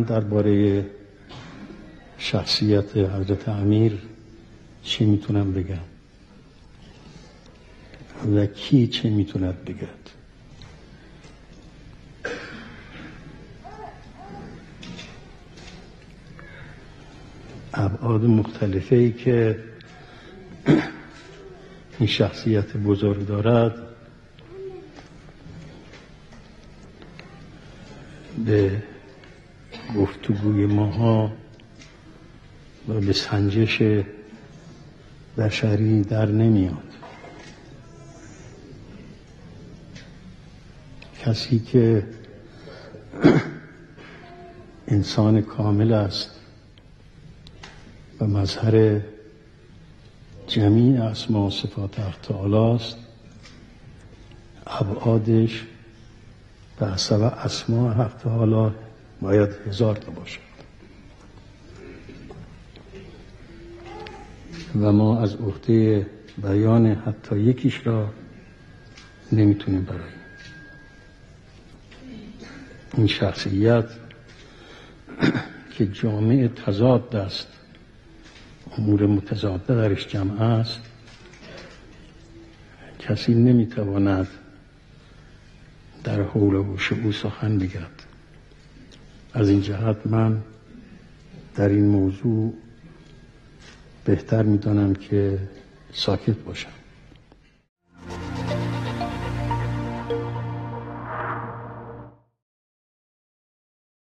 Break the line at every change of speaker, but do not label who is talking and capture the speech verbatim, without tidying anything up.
من درباره شخصیت حضرت امیر چی میتونم بگم و کی چه میتوند بگد؟ ابعاد مختلفه ای که این شخصیت بزرگ دارد به گفتگوی ماها و به سنجش بشری در نمیاد. کسی که انسان کامل است و مظهر جمیع اسما و صفات حق تعالی است، ابعادش به حسب اسما حق تعالی باید هزار تا باشد و ما از عهده بیان حتی یکیش را نمیتونیم براییم. این شخصیت که جامع تضاد است، امور متضاده درش جمع است، کسی نمیتواند در حول و حوش او سخن بگد. از این جهت من در این موضوع بهتر میدانم که ساکت باشم.